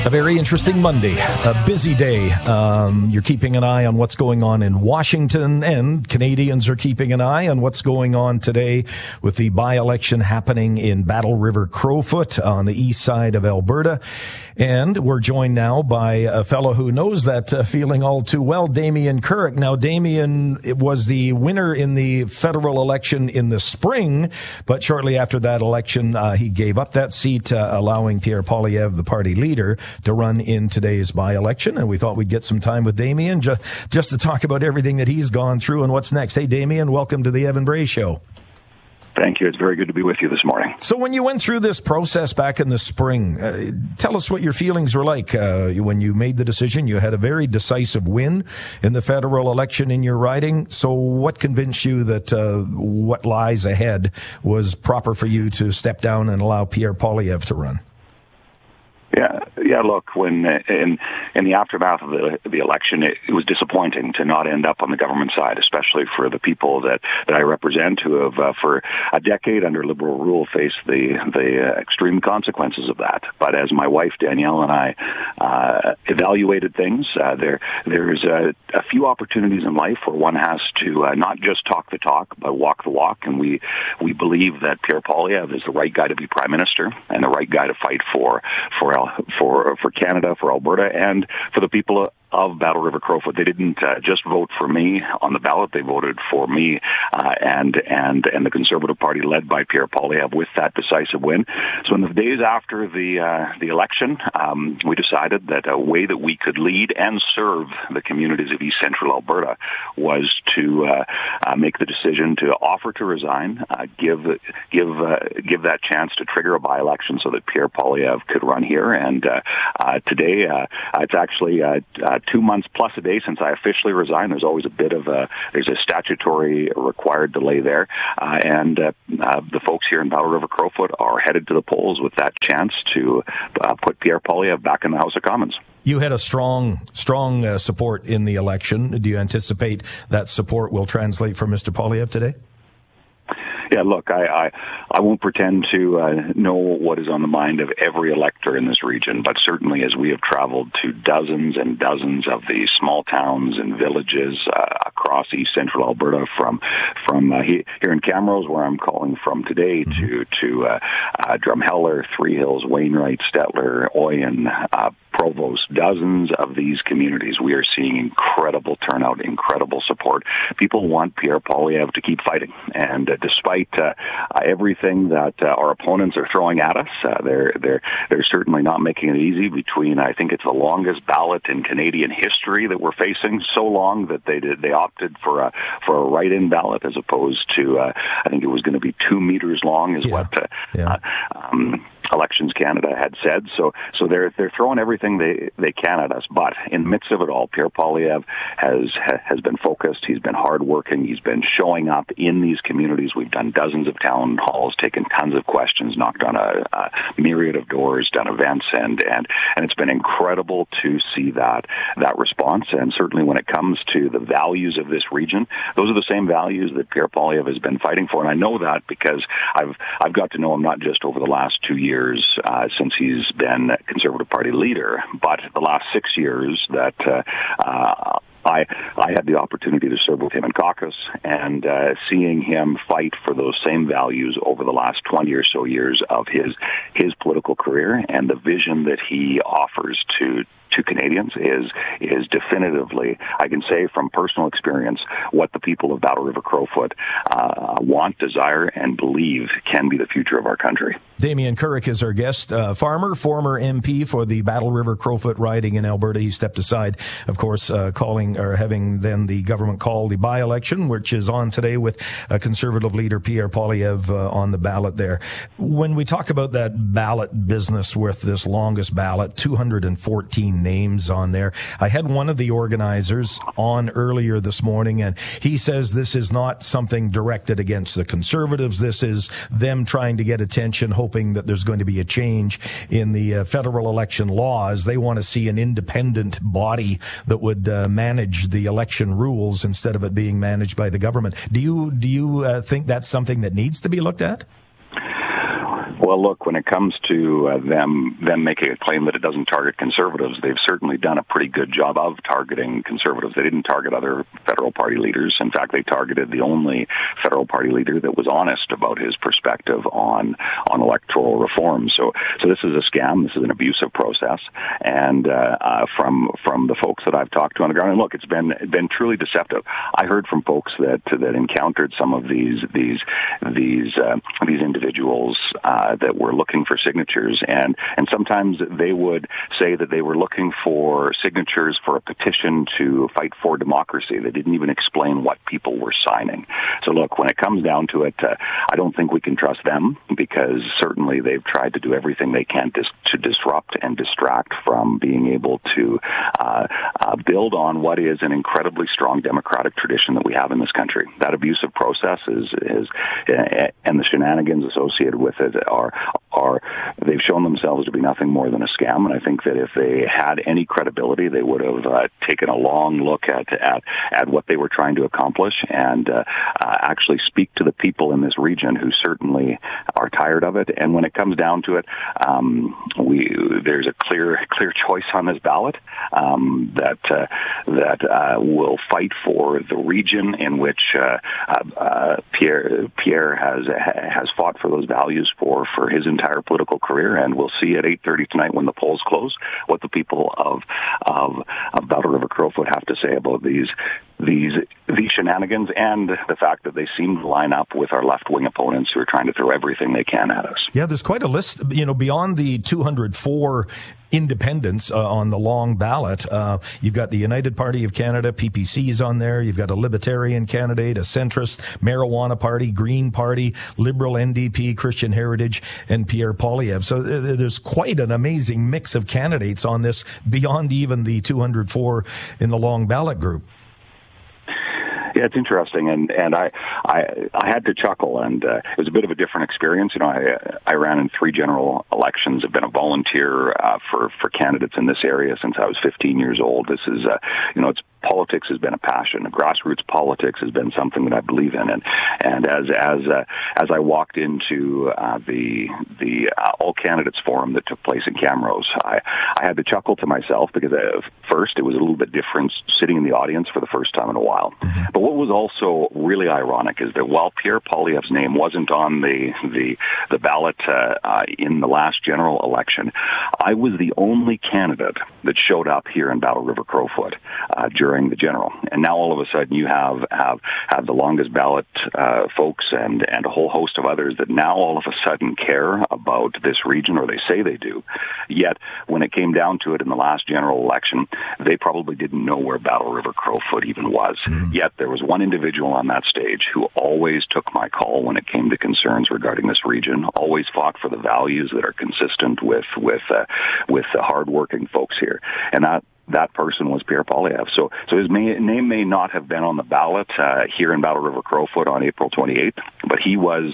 A very interesting Monday, a busy day. You're keeping an eye on what's going on in Washington, and Canadians are keeping an eye on what's going on today with the by-election happening in Battle River Crowfoot on the east side of Alberta. And we're joined now by a fellow who knows that feeling all too well, Damien Carrick. Now, Damien was the winner in the federal election in the spring, but shortly after that election, he gave up that seat, allowing Pierre Poilievre, the party leader, to run in today's by-election. And we thought we'd get some time with Damien just to talk about everything that he's gone through and what's next. Hey, Damien, welcome to the Evan Bray Show. Thank you. It's very good to be with you this morning. So when you went through this process back in the spring, tell us what your feelings were like when you made the decision. You had a very decisive win in the federal election in your riding. So what convinced you that what lies ahead was proper for you to step down and allow Pierre Poilievre to run? Yeah. Look, when in the aftermath of the election, it was disappointing to not end up on the government side, especially for the people that I represent, who have for a decade under Liberal rule faced the extreme consequences of that. But as my wife Danielle and I evaluated things, there's a few opportunities in life where one has to not just talk the talk, but walk the walk. And we believe that Pierre Poilievre is the right guy to be Prime Minister and the right guy to fight for Canada, for Alberta, and for the people of Battle River Crowfoot. They didn't just vote for me on the ballot; they voted for me and the Conservative Party, led by Pierre Poilievre, with that decisive win. So, in the days after the election, we decided that a way that we could lead and serve the communities of East Central Alberta was to make the decision to offer to resign, give that chance to trigger a by-election so that Pierre Poilievre could run here. And today, it's actually 2 months plus a day since I officially resigned. There's always there's a statutory required delay there. And the folks here in Battle River Crowfoot are headed to the polls with that chance to put Pierre Poilievre back in the House of Commons. You had a strong support in the election. Do you anticipate that support will translate for Mr. Poilievre today? Yeah, look, I won't pretend to know what is on the mind of every elector in this region, but certainly as we have traveled to dozens and dozens of the small towns and villages across East Central Alberta, from here in Camrose, where I'm calling from today, to Drumheller, Three Hills, Wainwright, Stettler, Oyen, Provost, dozens of these communities, we are seeing incredible turnout, incredible support. People want Pierre Poilievre to keep fighting, and despite everything that our opponents are throwing at us, they're certainly not making it easy. I think it's the longest ballot in Canadian history that we're facing, so long that they opted for a write-in ballot as opposed to I think it was going to be 2 meters long, is what Elections Canada had said. So they're throwing everything they can at us. But in the midst of it all, Pierre Poilievre has been focused. He's been hardworking. He's been showing up in these communities. We've done dozens of town halls, taken tons of questions, knocked on a myriad of doors, done events, and it's been incredible to see that response. And certainly when it comes to the values of this region, those are the same values that Pierre Poilievre has been fighting for. And I know that because I've got to know him not just over the last 2 years since he's been Conservative Party leader, but the last 6 years that I had the opportunity to serve with him in caucus, and seeing him fight for those same values over the last 20 or so years of his political career, and the vision that he offers to Canadians is definitively, I can say from personal experience, what the people of Battle River Crowfoot want, desire, and believe can be the future of our country. Damien Carrick is our guest, farmer, former MP for the Battle River Crowfoot riding in Alberta. He stepped aside, of course, having then the government call the by-election, which is on today with Conservative leader Pierre Poilievre on the ballot there. When we talk about that ballot business with this longest ballot, 214 names on there, I had one of the organizers on earlier this morning, and he says this is not something directed against the Conservatives. This is them trying to get attention, hoping that there's going to be a change in the federal election laws. They want to see an independent body that would manage the election rules instead of it being managed by the government. Do you think that's something that needs to be looked at? Well, look, when it comes to them making a claim that it doesn't target conservatives, they've certainly done a pretty good job of targeting conservatives. They didn't target other federal party leaders. In fact, they targeted the only federal party leader that was honest about his perspective on electoral reform. So this is a scam. This is an abusive process. And from the folks that I've talked to on the ground, and look, it's been truly deceptive. I heard from folks that encountered some of these individuals that were looking for signatures, and sometimes they would say that they were looking for signatures for a petition to fight for democracy. They didn't even explain what people were signing. So look, when it comes down to it, I don't think we can trust them, because certainly they've tried to do everything they can to disrupt and distract from being able to build on what is an incredibly strong democratic tradition that we have in this country. That abusive process is and the shenanigans associated with it are they've shown themselves to be nothing more than a scam. And I think that if they had any credibility, they would have taken a long look at what they were trying to accomplish and actually speak to the people in this region who certainly are tired of it. And when it comes down to it, there's a clear choice on this ballot that will fight for the region in which Pierre has fought for those values for his entire political career. And we'll see at 8:30 tonight, when the polls close, what the people of Battle River Crowfoot have to say about these shenanigans and the fact that they seem to line up with our left-wing opponents who are trying to throw everything they can at us. Yeah, there's quite a list, beyond the 204 independents on the long ballot. You've got the United Party of Canada, PPC is on there. You've got a Libertarian candidate, a centrist, Marijuana Party, Green Party, Liberal NDP, Christian Heritage, and Pierre Poilievre. So there's quite an amazing mix of candidates on this, beyond even the 204 in the long ballot group. Yeah, it's interesting, and I had to chuckle, and it was a bit of a different experience. I ran in 3 general elections. I've been a volunteer for candidates in this area since I was 15 years old. This is, politics has been a passion. Grassroots politics has been something that I believe in, and as I walked into the all candidates forum that took place in Camrose, I had to chuckle to myself, because first it was a little bit different sitting in the audience for the first time in a while. Mm-hmm. But what was also really ironic is that while Pierre Poilievre's name wasn't on the ballot in the last general election, I was the only candidate that showed up here in Battle River Crowfoot during the general. And now all of a sudden you have the longest ballot folks and a whole host of others that now all of a sudden care about this region, or they say they do. Yet when it came down to it in the last general election, they probably didn't know where Battle River Crowfoot even was. Mm-hmm. Yet there was one individual on that stage who always took my call when it came to concerns regarding this region, always fought for the values that are consistent with the hardworking folks here. And that person was Pierre Poilievre. So his name may not have been on the ballot here in Battle River Crowfoot on April 28th, but he was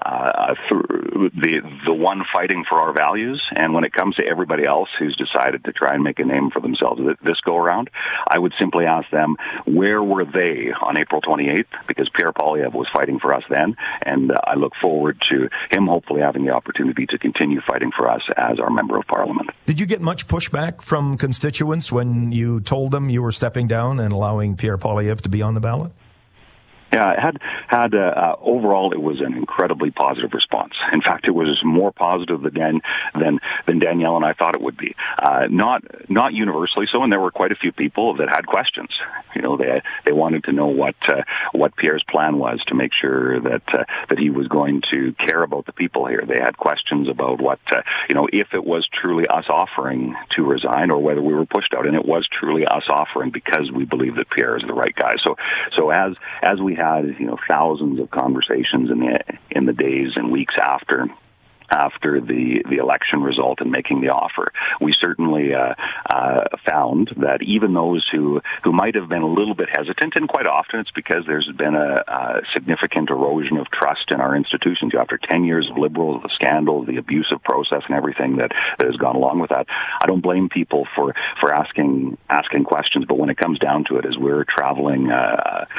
the one fighting for our values. And when it comes to everybody else who's decided to try and make a name for themselves this go around, I would simply ask them, where were they on April 28th? Because Pierre Poilievre was fighting for us then, and I look forward to him hopefully having the opportunity to continue fighting for us as our Member of Parliament. Did you get much pushback from constituents when you told them you were stepping down and allowing Pierre Poilievre to be on the ballot? Yeah, it had overall, it was an incredibly positive response. In fact, it was more positive than Danielle and I thought it would be. Not universally so, and there were quite a few people that had questions. They wanted to know what Pierre's plan was to make sure that he was going to care about the people here. They had questions about what if it was truly us offering to resign, or whether we were pushed out. And it was truly us offering, because we believe that Pierre is the right guy. So as we had thousands of conversations in the days and weeks after the election result and making the offer, we certainly found that even those who might have been a little bit hesitant, and quite often it's because there's been a significant erosion of trust in our institutions. After 10 years of Liberals, the scandal, the abusive process, and everything that has gone along with that, I don't blame people for asking questions. But when it comes down to it, as we're traveling,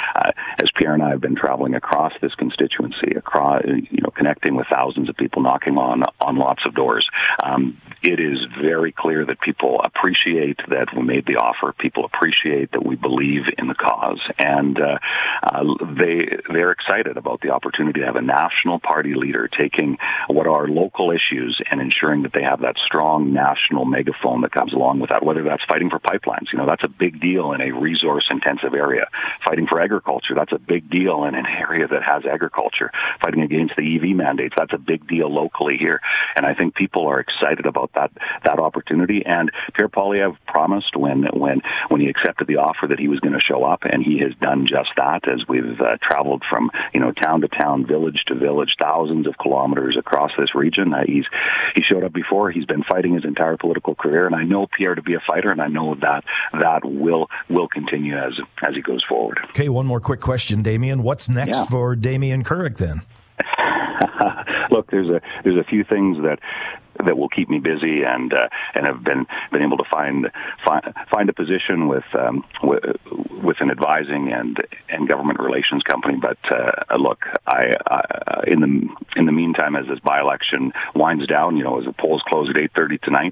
as Pierre and I have been traveling across this constituency, connecting with thousands of people, knocking knocking on lots of doors. It is very clear that people appreciate that we made the offer. People appreciate that we believe in the cause, and they're excited about the opportunity to have a national party leader taking what are local issues and ensuring that they have that strong national megaphone that comes along with that, whether that's fighting for pipelines. That's a big deal in a resource-intensive area. Fighting for agriculture, that's a big deal in an area that has agriculture. Fighting against the EV mandates, that's a big deal locally here. And I think people are excited about that opportunity. And Pierre Poilievre promised when he accepted the offer that he was going to show up, and he has done just that as we've traveled from town to town, village to village, thousands of kilometers across this region. He showed up before. He's been fighting his entire political career, and I know Pierre to be a fighter, and I know that will continue as he goes forward. Okay, one more quick question, Damien. What's next for Damien Kurek then? Look, there's a few things that will keep me busy, and have been able to find a position with an advising and government relations company. But look, in the meantime, as this by-election winds down, as the polls close at 8:30 tonight,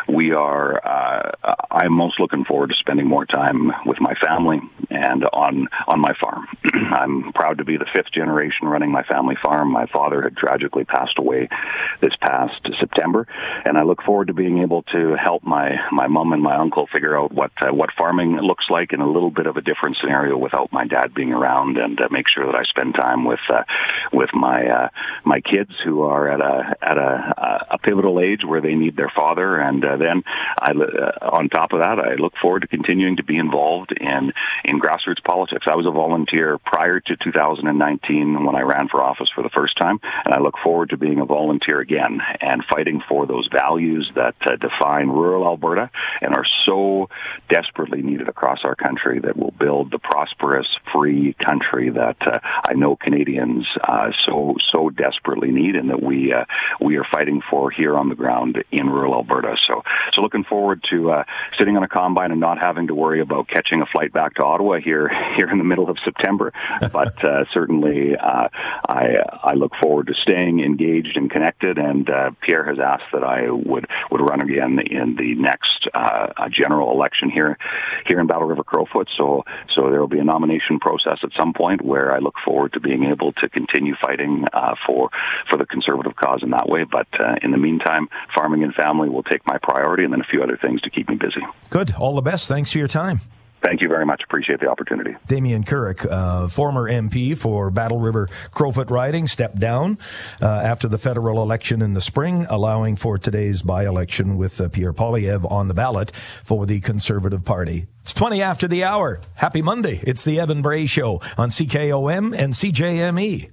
I'm most looking forward to spending more time with my family and on my farm. I'm proud to be the fifth generation running my family farm. My father had tragically passed away this past September, and I look forward to being able to help my mom and my uncle figure out what farming looks like in a little bit of a different scenario without my dad being around, and make sure that I spend time with my kids who are at a pivotal age where they need their father. And then on top of that, I look forward to continuing to be involved in grassroots politics. I was a volunteer prior to 2019 when I ran for office for the first time, and I look forward to being a volunteer again and fighting for those values that define rural Alberta and are so desperately needed across our country, that will build the prosperous, free country that I know Canadians so desperately need, and that we are fighting for here on the ground in rural Alberta. So looking forward to sitting on a combine and not having to worry about catching a flight back to Ottawa here in the middle of September. But certainly, I look forward to staying engaged and connected. And Pierre has asked that I would run again in the next general election here in Battle River Crowfoot. So there will be a nomination process at some point where I look forward to being able to continue fighting for the Conservative cause in that way. But in the meantime, farming and family will take my priority, and then a few other things to keep me busy. Good. All the best. Thanks for your time. Thank you very much. Appreciate the opportunity. Damien Kurek, former MP for Battle River Crowfoot riding, stepped down after the federal election in the spring, allowing for today's by-election with Pierre Poilievre on the ballot for the Conservative Party. It's 20 after the hour. Happy Monday. It's the Evan Bray Show on CKOM and CJME.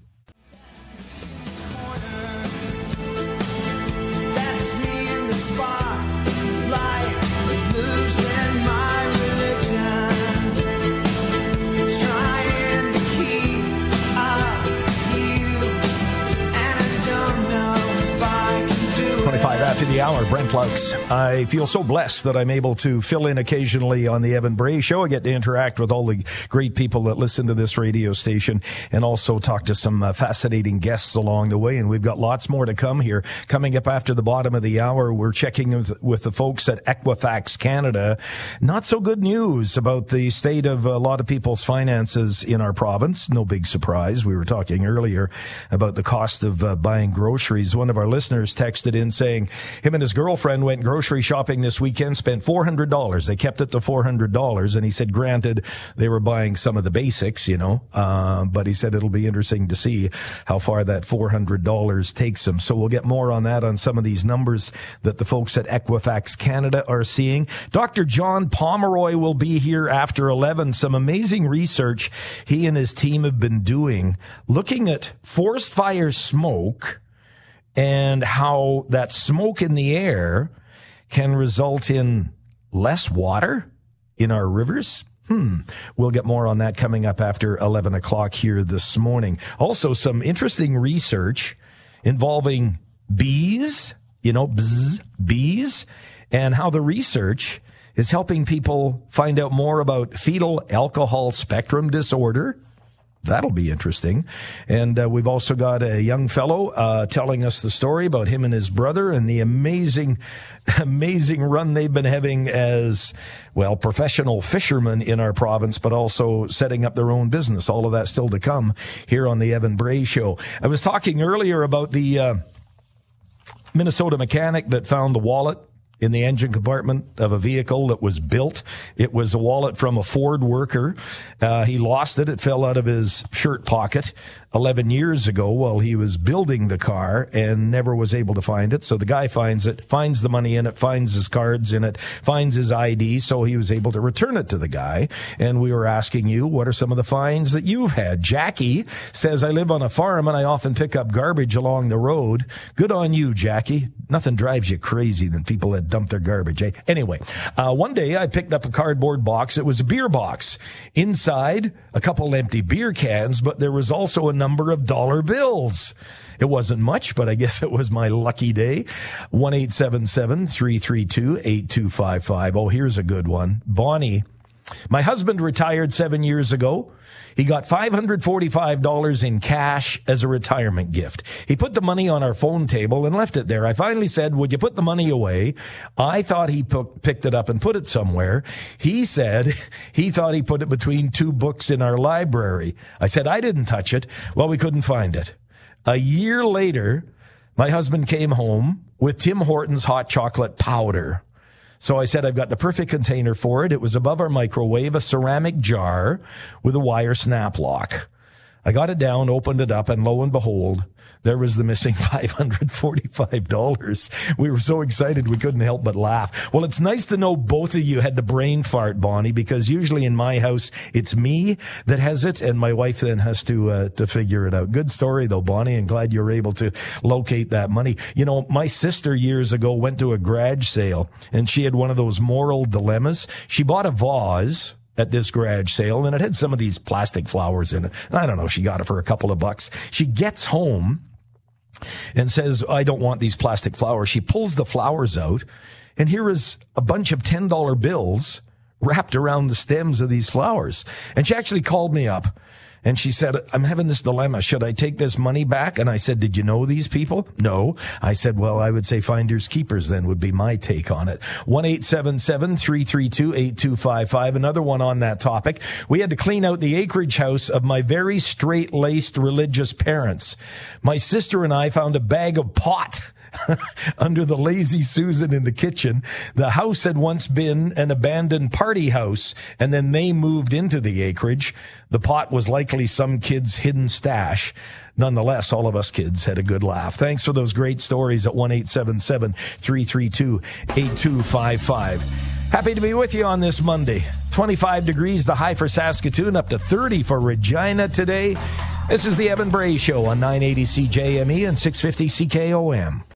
After the hour, Brent Laux. I feel so blessed that I'm able to fill in occasionally on the Evan Bray Show. I get to interact with all the great people that listen to this radio station, and also talk to some fascinating guests along the way. And we've got lots more to come here. Coming up after the bottom of the hour, we're checking with the folks at Equifax Canada. Not so good news about the state of a lot of people's finances in our province. No big surprise. We were talking earlier about the cost of buying groceries. One of our listeners texted in saying him and his girlfriend went grocery shopping this weekend, spent $400. They kept it to $400. And he said, granted, they were buying some of the basics, but he said it'll be interesting to see how far that $400 takes them. So we'll get more on that, on some of these numbers that the folks at Equifax Canada are seeing. Dr. John Pomeroy will be here after 11. Some amazing research he and his team have been doing, looking at forest fire smoke and how that smoke in the air can result in less water in our rivers. We'll get more on that coming up after 11 o'clock here this morning. Also, some interesting research involving bees, bees, and how the research is helping people find out more about fetal alcohol spectrum disorder. That'll be interesting. And we've also got a young fellow telling us the story about him and his brother and the amazing run they've been having as, well, professional fishermen in our province, but also setting up their own business. All of that still to come here on the Evan Bray Show. I was talking earlier about the Minnesota mechanic that found the wallet in the engine compartment of a vehicle that was built. It was a wallet from a Ford worker. He lost it. It fell out of his shirt pocket 11 years ago while he was building the car and never was able to find it. So the guy finds it, finds the money in it, finds his cards in it, finds his ID, so he was able to return it to the guy. And we were asking you, what are some of the finds that you've had? Jackie says, I live on a farm and I often pick up garbage along the road. Good on you, Jackie. Nothing drives you crazy than people that dump their garbage, eh? Anyway, one day I picked up a cardboard box. It was a beer box. Inside, a couple empty beer cans, but there was also a number of dollar bills. It wasn't much, but I guess it was my lucky day. 1-877-332-8255. Oh, here's a good one. Bonnie, my husband retired 7 years ago. He got $545 in cash as a retirement gift. He put the money on our phone table and left it there. I finally said, would you put the money away? I thought he picked it up and put it somewhere. He said he thought he put it between two books in our library. I said, I didn't touch it. Well, we couldn't find it. A year later, my husband came home with Tim Hortons hot chocolate powder. So I said, I've got the perfect container for it. It was above our microwave, a ceramic jar with a wire snap lock. I got it down, opened it up, and lo and behold, there was the missing $545. We were so excited we couldn't help but laugh. Well, it's nice to know both of you had the brain fart, Bonnie, because usually in my house, it's me that has it, and my wife then has to figure it out. Good story, though, Bonnie, and glad you were able to locate that money. You know, my sister years ago went to a garage sale, and she had one of those moral dilemmas. She bought a vase at this garage sale, and it had some of these plastic flowers in it. And I don't know, she got it for a couple of bucks. She gets home and says, I don't want these plastic flowers. She pulls the flowers out, and here is a bunch of $10 bills wrapped around the stems of these flowers. And she actually called me up, and she said, I'm having this dilemma. Should I take this money back? And I said, did you know these people? No. I said, well, I would say finders keepers then would be my take on it. 1-877-332-8255. Another one on that topic. We had to clean out the acreage house of my very straight-laced religious parents. My sister and I found a bag of pot under the Lazy Susan in the kitchen. The house had once been an abandoned party house, and then they moved into the acreage. The pot was likely some kid's hidden stash. Nonetheless, all of us kids had a good laugh. Thanks for those great stories at 1-877-332-8255. Happy to be with you on this Monday. 25 degrees, the high for Saskatoon, up to 30 for Regina today. This is the Evan Bray Show on 980 CJME and 650 CKOM.